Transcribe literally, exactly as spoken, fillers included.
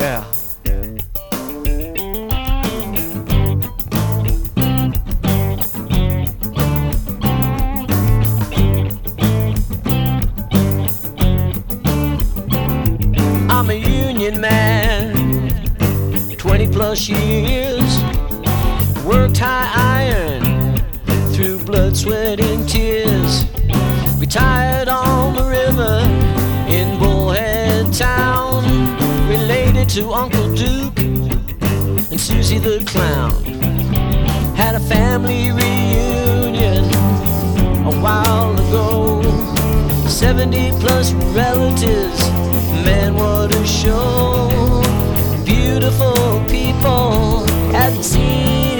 Yeah. I'm a union man, twenty plus years, worked high iron through blood, sweat, and tears. Retired on the river in Bullhead Town, related to Uncle Duke and Susie the Clown. Had a family reunion a while ago, seventy plus relatives, man what a show. Beautiful people, hadn't seen